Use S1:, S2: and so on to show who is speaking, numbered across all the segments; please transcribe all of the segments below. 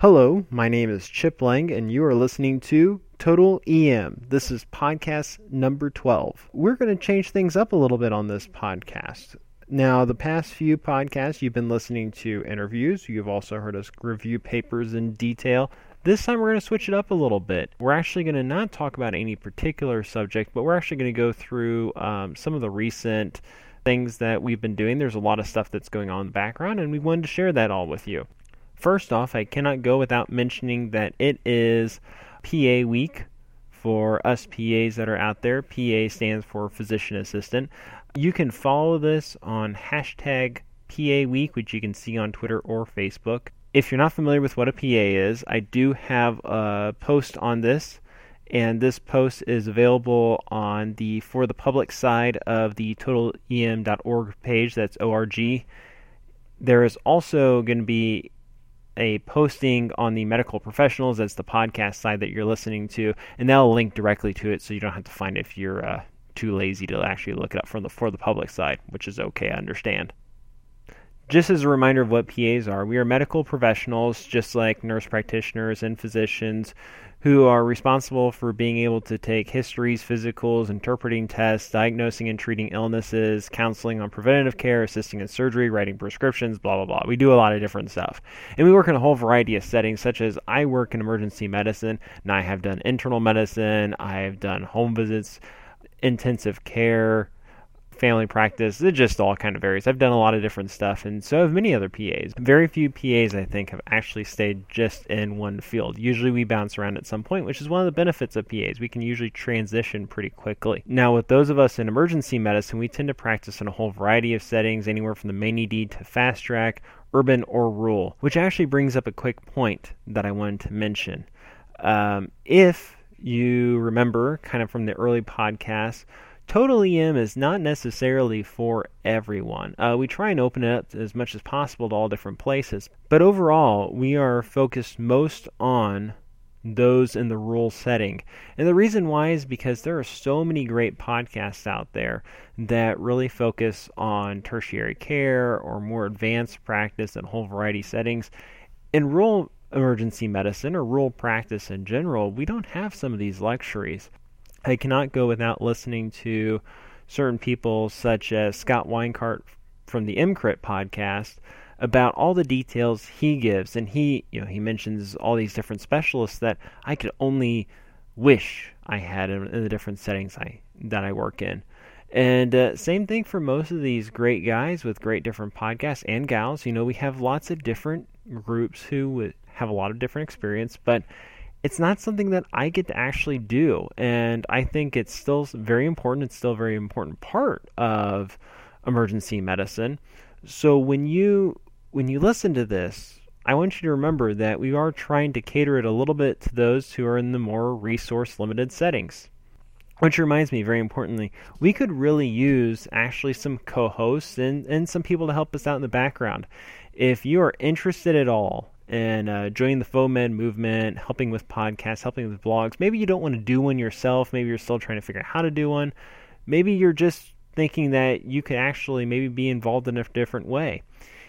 S1: Hello, my name is Chip Lang, and you are listening to Total EM. This is podcast number 12. We're going to change things up a little bit on this podcast. Now, the past few podcasts, you've been listening to interviews. You've also heard us review papers in detail. This time, we're going to switch it up a little bit. We're actually going to not talk about any particular subject, but we're actually going to go through some of the recent things that we've been doing. There's a lot of stuff that's going on in the background, and we wanted to share that all with you. First off, I cannot go without mentioning that it is PA week for us PAs that are out there. PA stands for Physician Assistant. You can follow this on hashtag PA week, which you can see on Twitter or Facebook. If you're not familiar with what a PA is, I do have a post on this, and this post is available on the For the Public side of the totalem.org page. That's ORG. There is also going to be a posting on the medical professionals, that's the podcast side that you're listening to, and that'll link directly to it, so you don't have to find it if you're too lazy to actually look it up for the public side, which is okay, I understand. Just as a reminder of what PAs are, we are medical professionals, just like nurse practitioners and physicians, who are responsible for being able to take histories, physicals, interpreting tests, diagnosing and treating illnesses, counseling on preventative care, assisting in surgery, writing prescriptions, blah, blah, blah. We do a lot of different stuff. And we work in a whole variety of settings, such as I work in emergency medicine, and I have done internal medicine, I've done home visits, intensive care, family practice. It just all kind of varies. I've done a lot of different stuff, and so have many other PAs. Very few PAs, I think, have actually stayed just in one field. Usually we bounce around at some point, which is one of the benefits of PAs. We can usually transition pretty quickly. Now, with those of us in emergency medicine, we tend to practice in a whole variety of settings, anywhere from the main ED to fast track, urban or rural, which actually brings up a quick point that I wanted to mention. If you remember, kind of from the early podcasts, Total EM is not necessarily for everyone. We try and open it up as much as possible to all different places. But overall, we are focused most on those in the rural setting. And the reason why is because there are so many great podcasts out there that really focus on tertiary care or more advanced practice in a whole variety of settings. In rural emergency medicine or rural practice in general, we don't have some of these luxuries. I cannot go without listening to certain people such as Scott Weingart from the MCRIT podcast about all the details he gives, and he mentions all these different specialists that I could only wish I had in the different settings that I work in. And same thing for most of these great guys with great different podcasts and gals. We have lots of different groups who have a lot of different experience, but it's not something that I get to actually do, and I think it's still very important. It's still a very important part of emergency medicine. So when you listen to this, I want you to remember that we are trying to cater it a little bit to those who are in the more resource-limited settings. Which reminds me, very importantly, we could really use actually some co-hosts and some people to help us out in the background. If you are interested at all and joining the FOMED movement, helping with podcasts, helping with blogs. Maybe you don't want to do one yourself. Maybe you're still trying to figure out how to do one. Maybe you're just thinking that you could actually maybe be involved in a different way.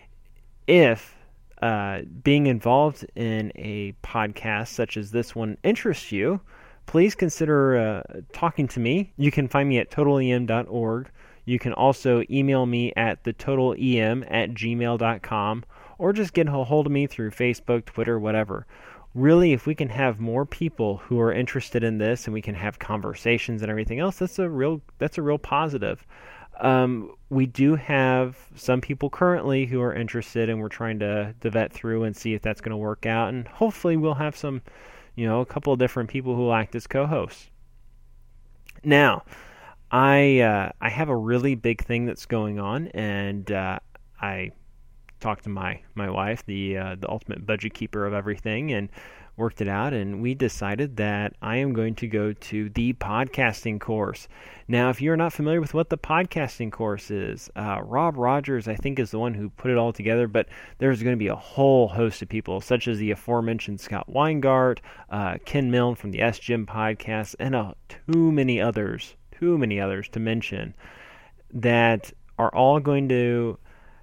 S1: If being involved in a podcast such as this one interests you, please consider talking to me. You can find me at totalem.org. You can also email me at thetotalem@gmail.com. or just get a hold of me through Facebook, Twitter, whatever. Really, if we can have more people who are interested in this and we can have conversations and everything else, that's a real positive. We do have some people currently who are interested, and we're trying to vet through and see if that's going to work out. And hopefully we'll have some, a couple of different people who will act as co-hosts. Now, I have a really big thing that's going on, and I talked to my wife, the ultimate budget keeper of everything, and worked it out, and we decided that I am going to go to the podcasting course. Now, if you're not familiar with what the podcasting course is, Rob Rogers, I think, is the one who put it all together, but there's going to be a whole host of people, such as the aforementioned Scott Weingart, Ken Milne from the SGym podcast, and too many others to mention, that are all going to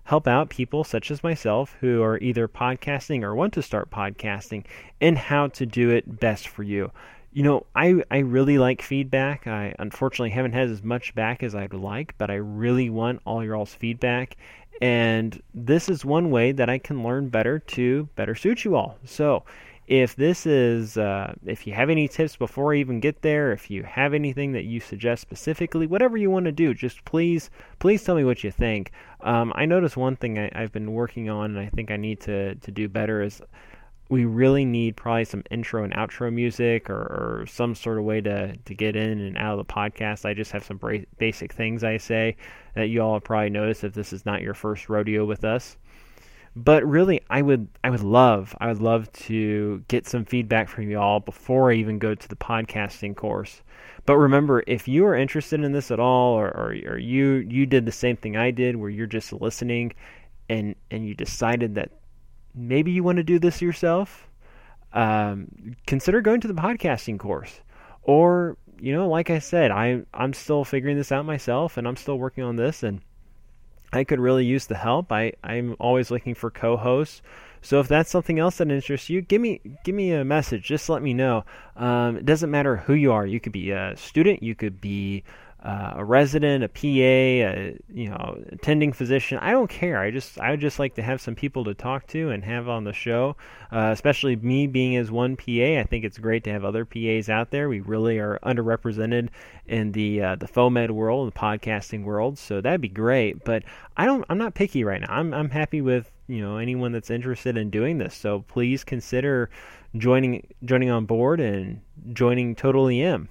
S1: help out people such as myself who are either podcasting or want to start podcasting and how to do it best for you. I really like feedback. I unfortunately haven't had as much back as I'd like, but I really want all your all's feedback. And this is one way that I can learn better to better suit you all. So if this is, if you have any tips before I even get there, if you have anything that you suggest specifically, whatever you want to do, just please tell me what you think. I noticed one thing I've been working on, and I think I need to do better is we really need probably some intro and outro music or some sort of way to get in and out of the podcast. I just have some basic things I say that you all have probably noticed if this is not your first rodeo with us. But really, I would love to get some feedback from you all before I even go to the podcasting course. But remember, if you are interested in this at all, or you did the same thing I did, where you're just listening, and you decided that maybe you want to do this yourself, consider going to the podcasting course. Or, like I said, I'm still figuring this out myself, and I'm still working on this, and I could really use the help. I'm always looking for co-hosts. So if that's something else that interests you, give me a message. Just let me know. It doesn't matter who you are. You could be a student. You could be a resident, a PA, attending physician. I don't care. I would just like to have some people to talk to and have on the show. Especially me being as one PA, I think it's great to have other PAs out there. We really are underrepresented in the FOMED world, the podcasting world. So that'd be great. But I'm not picky right now. I'm happy with anyone that's interested in doing this. So please consider joining on board and joining Total EM.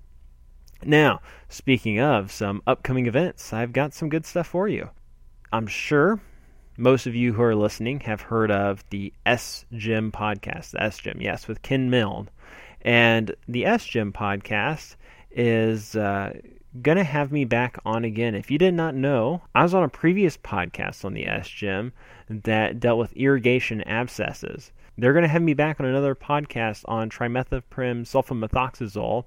S1: Now, speaking of some upcoming events, I've got some good stuff for you. I'm sure most of you who are listening have heard of the S-Gym podcast, the S-Gym, yes, with Ken Milne. And the S-Gym podcast is going to have me back on again. If you did not know, I was on a previous podcast on the S-Gym that dealt with irrigation abscesses. They're going to have me back on another podcast on trimethoprim sulfamethoxazole,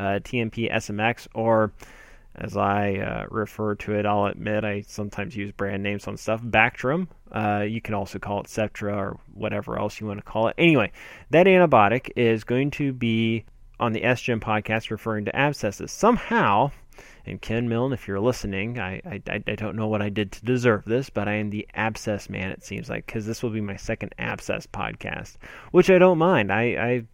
S1: TMP SMX, or as I refer to it, I'll admit I sometimes use brand names on stuff, Bactrim. You can also call it Septra or whatever else you want to call it. Anyway, that antibiotic is going to be on the S-Gym podcast referring to abscesses. Somehow, and Ken Milne, if you're listening, I don't know what I did to deserve this, but I am the abscess man, it seems like, because this will be my second abscess podcast, which I don't mind. I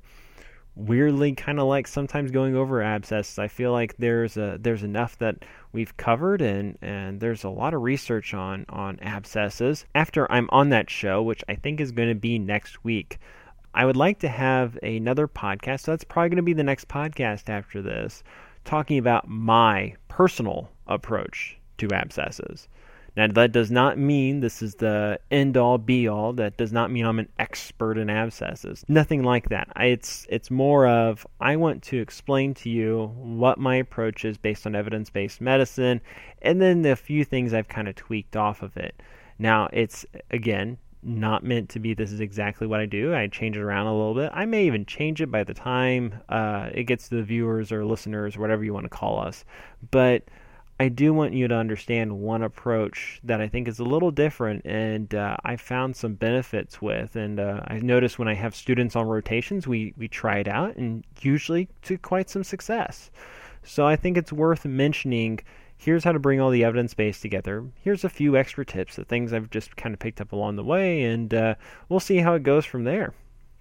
S1: weirdly kind of like sometimes going over abscesses. I feel like there's enough that we've covered, and there's a lot of research on abscesses. After I'm on that show, which I think is going to be next week, I would like to have another podcast, so that's probably going to be the next podcast after this, talking about my personal approach to abscesses. Now, that does not mean this is the end-all, be-all. That does not mean I'm an expert in abscesses. Nothing like that. It's more of I want to explain to you what my approach is based on evidence-based medicine, and then the few things I've kind of tweaked off of it. Now, it's, again, not meant to be this is exactly what I do. I change it around a little bit. I may even change it by the time it gets to the viewers or listeners, whatever you want to call us. But I do want you to understand one approach that I think is a little different, and I found some benefits with. And I noticed when I have students on rotations, we try it out, and usually to quite some success. So I think it's worth mentioning. Here's how to bring all the evidence base together. Here's a few extra tips, the things I've just kind of picked up along the way, and we'll see how it goes from there.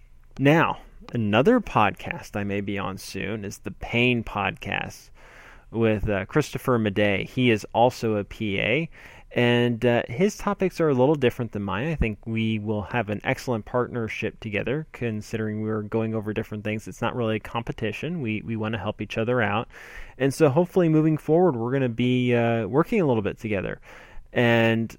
S1: Now, another podcast I may be on soon is the Pain Podcast with Christopher Madej. He is also a PA, and his topics are a little different than mine. I think we will have an excellent partnership together, considering we're going over different things. It's not really a competition. We want to help each other out. And so hopefully moving forward, we're going to be working a little bit together. And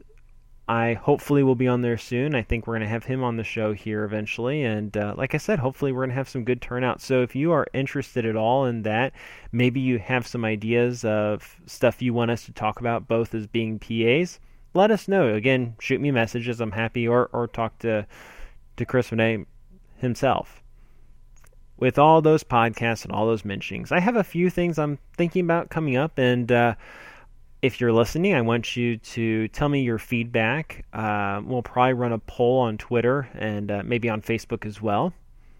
S1: I hopefully will be on there soon. I think we're going to have him on the show here eventually. And like I said, hopefully we're going to have some good turnout. So if you are interested at all in that, maybe you have some ideas of stuff you want us to talk about, both as being PAs, let us know. Again, shoot me messages. I'm happy, or talk to Chris Madej himself. With all those podcasts and all those mentionings, I have a few things I'm thinking about coming up, and if you're listening, I want you to tell me your feedback. We'll probably run a poll on Twitter and maybe on Facebook as well.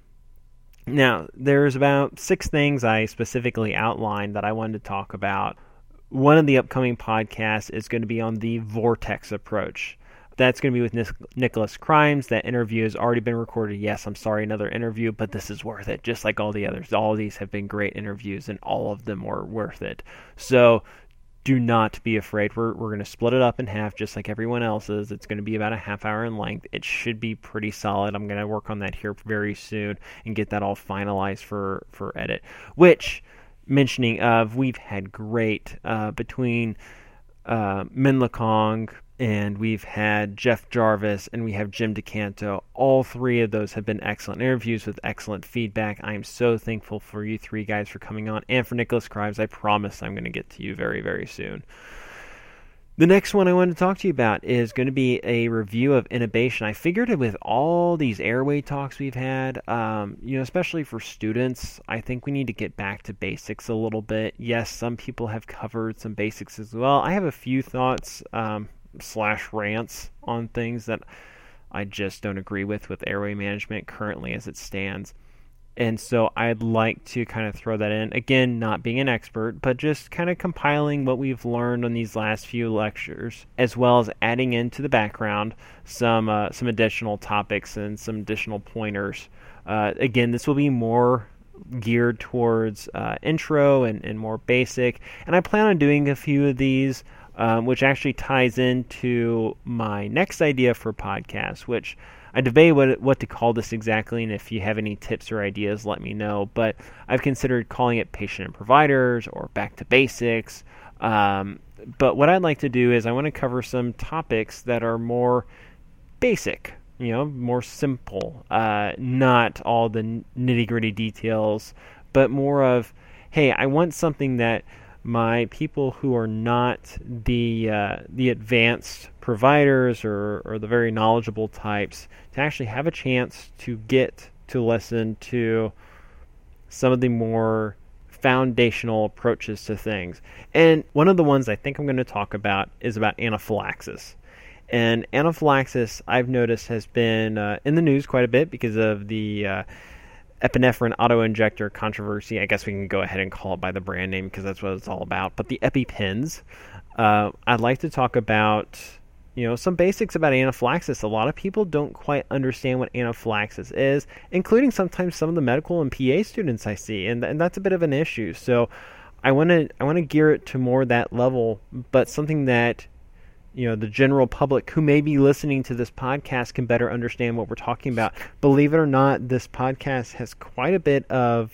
S1: Now, there's about 6 things I specifically outlined that I wanted to talk about. One of the upcoming podcasts is going to be on the vortex approach. That's going to be with Nicholas Crimes. That interview has already been recorded. Yes, I'm sorry, another interview, but this is worth it, just like all the others. All of these have been great interviews, and all of them were worth it. So do not be afraid. We're going to split it up in half just like everyone else's. It's going to be about a half hour in length. It should be pretty solid. I'm going to work on that here very soon and get that all finalized for edit. Which, mentioning of, we've had great between Min Lakong, and we've had Jeff Jarvis, and we have Jim DeCanto. All 3 of those have been excellent interviews with excellent feedback. I am so thankful for you 3 guys for coming on, and for Nicholas Crimes. I promise I'm going to get to you very, very soon. The next one I want to talk to you about is going to be a review of intubation. I figured with all these airway talks we've had, especially for students, I think we need to get back to basics a little bit. Yes, some people have covered some basics as well. I have a few thoughts / rants on things that I just don't agree with airway management currently as it stands. And so I'd like to kind of throw that in. Again, not being an expert, but just kind of compiling what we've learned on these last few lectures, as well as adding into the background some additional topics and some additional pointers. Again, this will be more geared towards intro and more basic. And I plan on doing a few of these, which actually ties into my next idea for podcast, which I debate what to call this exactly, and if you have any tips or ideas, let me know. But I've considered calling it Patient and Providers or Back to Basics. But what I'd like to do is I want to cover some topics that are more basic, more simple, not all the nitty-gritty details, but more of, hey, I want something that my people who are not the advanced providers or the very knowledgeable types to actually have a chance to get to listen to some of the more foundational approaches to things. And one of the ones I think I'm going to talk about is about anaphylaxis. And anaphylaxis, I've noticed, has been in the news quite a bit because of the epinephrine auto-injector controversy. I guess we can go ahead and call it by the brand name because that's what it's all about. But the EpiPens, I'd like to talk about some basics about anaphylaxis. A lot of people don't quite understand what anaphylaxis is, including sometimes some of the medical and PA students I see, and that's a bit of an issue. So I want to gear it to more that level, but something that the general public who may be listening to this podcast can better understand what we're talking about. Believe it or not, this podcast has quite a bit of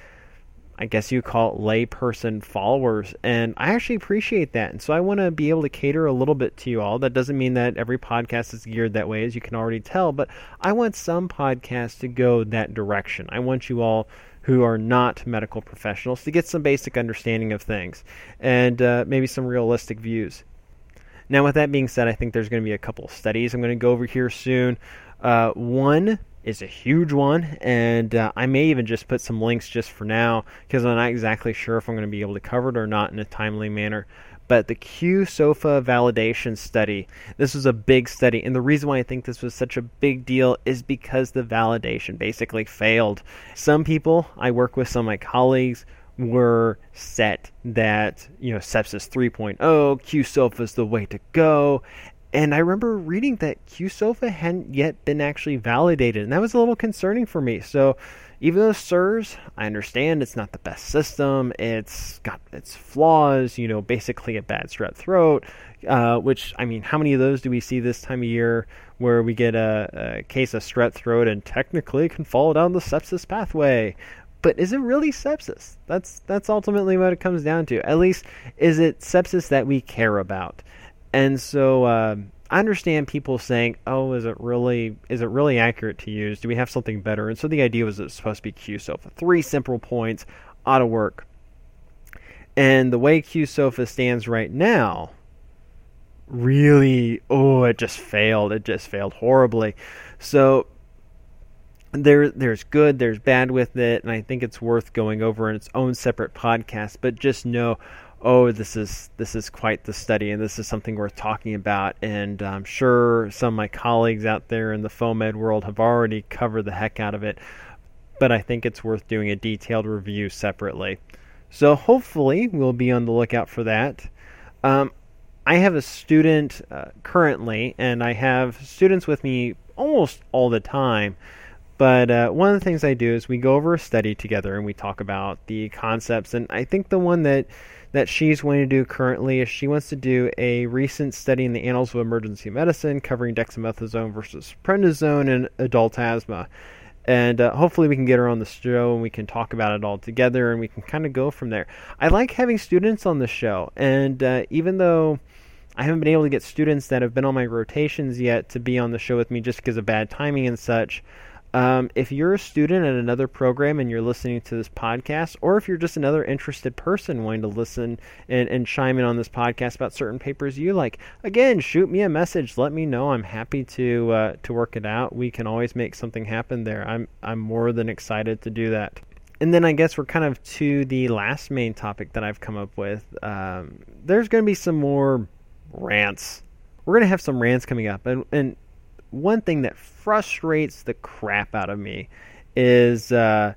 S1: I guess you call it layperson followers, and I actually appreciate that. And so I want to be able to cater a little bit to you all. That doesn't mean that every podcast is geared that way, as you can already tell, but I want some podcasts to go that direction. I want you all who are not medical professionals to get some basic understanding of things and maybe some realistic views. Now, with that being said, I think there's going to be a couple of studies I'm going to go over here soon. One is a huge one, and I may even just put some links just for now because I'm not exactly sure if I'm going to be able to cover it or not in a timely manner. But the QSOFA validation study, this was a big study, and the reason why I think this was such a big deal is because the validation basically failed. Some people, I work with some of my colleagues, were set that, sepsis 3.0, QSOFA is the way to go. And I remember reading that QSOFA hadn't yet been actually validated, and that was a little concerning for me. So even though SIRS, I understand it's not the best system, it's got its flaws, basically a bad strep throat, which, how many of those do we see this time of year where we get a case of strep throat and technically it can fall down the sepsis pathway? But is it really sepsis? That's ultimately what it comes down to. At least, is it sepsis that we care about? And so I understand people saying, "Oh, is it really accurate to use? Do we have something better?" And so the idea was it's supposed to be QSOFA. 3 simple points ought to work. And the way QSOFA stands right now, really, it just failed. It just failed horribly. So there's good, there's bad with it, and I think it's worth going over in its own separate podcast. But just know, oh, this is quite the study, and this is something worth talking about. And I'm sure some of my colleagues out there in the FOAMed world have already covered the heck out of it, but I think it's worth doing a detailed review separately. So hopefully we'll be on the lookout for that. I have a student currently, and I have students with me almost all the time. But one of the things I do is we go over a study together and we talk about the concepts. And I think the one that she's going to do currently is she wants to do a recent study in the Annals of Emergency Medicine covering dexamethasone versus prednisone in adult asthma. And hopefully we can get her on the show and we can talk about it all together and we can kind of go from there. I like having students on the show. And even though I haven't been able to get students that have been on my rotations yet to be on the show with me just because of bad timing and such, if you're a student at another program and you're listening to this podcast, or if you're just another interested person wanting to listen and chime in on this podcast about certain papers you like, again, shoot me a message. Let me know. I'm happy to work it out. We can always make something happen there. I'm more than excited to do that. And then I guess we're kind of to the last main topic that I've come up with. There's going to be some more rants. We're going to have some rants coming up. And one thing that frustrates the crap out of me is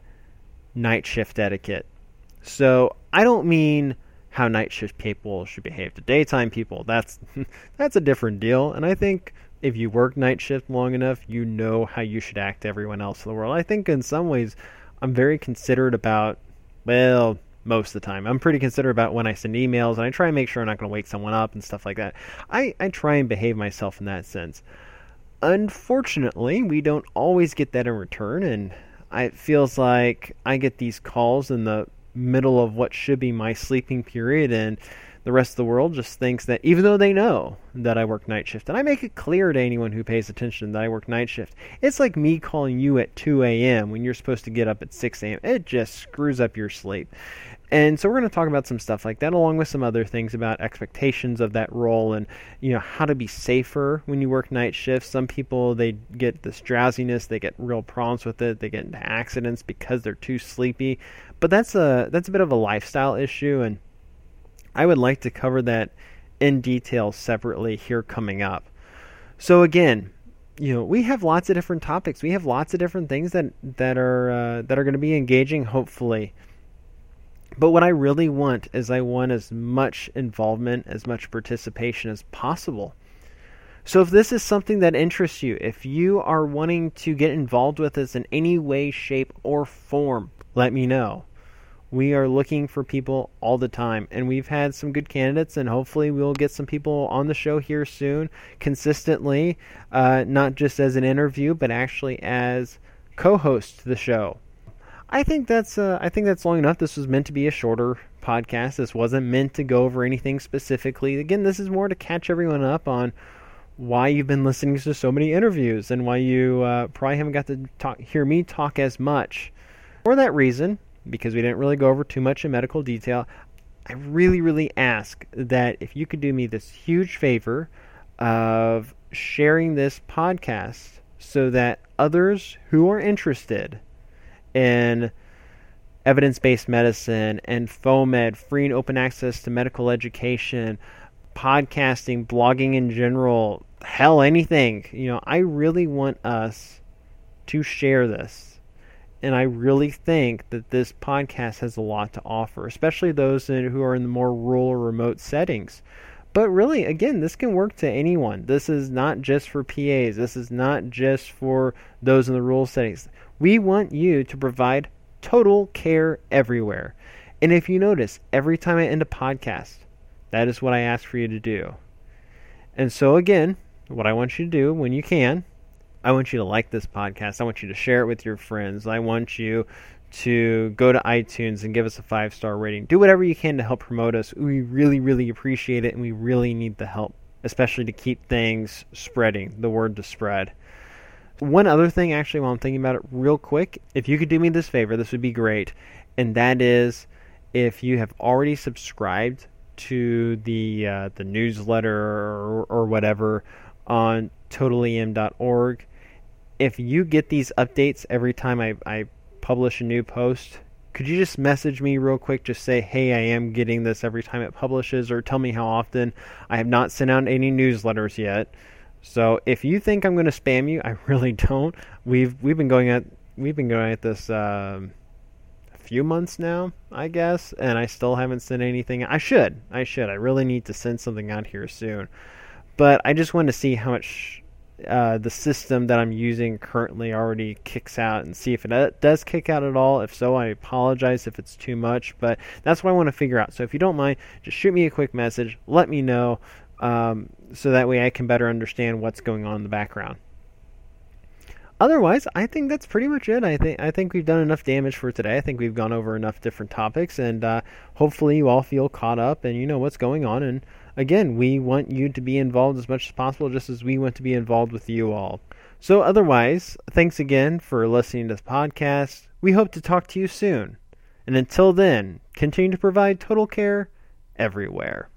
S1: night shift etiquette. So I don't mean how night shift people should behave to daytime people. That's a different deal. And I think if you work night shift long enough, you know how you should act to everyone else in the world. I think in some ways I'm very considerate about, well, most of the time. I'm pretty considerate about when I send emails, and I try and make sure I'm not going to wake someone up and stuff like that. I try and behave myself in that sense. Unfortunately, we don't always get that in return, and it feels like I get these calls in the middle of what should be my sleeping period, and the rest of the world just thinks that even though they know that I work night shift, and I make it clear to anyone who pays attention that I work night shift, it's like me calling you at 2 a.m. when you're supposed to get up at 6 a.m. It just screws up your sleep. And so we're going to talk about some stuff like that, along with some other things about expectations of that role and, how to be safer when you work night shifts. Some people, they get this drowsiness, they get real problems with it, they get into accidents because they're too sleepy. But that's a bit of a lifestyle issue, and I would like to cover that in detail separately here coming up. So again, we have lots of different topics. We have lots of different things that are going to be engaging, hopefully. But what I really want is I want as much involvement, as much participation as possible. So if this is something that interests you, if you are wanting to get involved with us in any way, shape, or form, let me know. We are looking for people all the time, and we've had some good candidates, and hopefully we'll get some people on the show here soon, consistently, not just as an interview, but actually as co-host to the show. I think that's long enough. This was meant to be a shorter podcast. This wasn't meant to go over anything specifically. Again, this is more to catch everyone up on why you've been listening to so many interviews and why you probably haven't got to hear me talk as much. For that reason, because we didn't really go over too much in medical detail, I really, really ask that if you could do me this huge favor of sharing this podcast so that others who are interested in evidence-based medicine and FOAMed, free and open access to medical education, podcasting, blogging in general, hell, anything. I really want us to share this. And I really think that this podcast has a lot to offer, especially those who are in the more rural or remote settings. But really, again, this can work to anyone. This is not just for PAs. This is not just for those in the rural settings. We want you to provide total care everywhere. And if you notice, every time I end a podcast, that is what I ask for you to do. And so again, what I want you to do when you can, I want you to like this podcast. I want you to share it with your friends. I want you to go to iTunes and give us a 5-star rating. Do whatever you can to help promote us. We really, really appreciate it, and we really need the help, especially to keep things spreading, the word to spread. One other thing, actually, while I'm thinking about it real quick, if you could do me this favor, this would be great. And that is, if you have already subscribed to the newsletter or whatever on totalem.org, if you get these updates every time I publish a new post, could you just message me real quick? Just say, hey, I am getting this every time it publishes, or tell me how often. I have not sent out any newsletters yet. So if you think I'm going to spam you, I really don't. We've been going at this a few months now, I guess, and I still haven't sent anything. I should. I really need to send something out here soon. But I just want to see how much the system that I'm using currently already kicks out, and see if it does kick out at all. If so, I apologize if it's too much, but that's what I want to figure out. So if you don't mind, just shoot me a quick message, let me know, so that way I can better understand what's going on in the background. Otherwise, I think that's pretty much it. I think we've done enough damage for today. I think we've gone over enough different topics, and hopefully you all feel caught up and you know what's going on. And again, we want you to be involved as much as possible, just as we want to be involved with you all. So otherwise, thanks again for listening to this podcast. We hope to talk to you soon. And until then, continue to provide total care everywhere.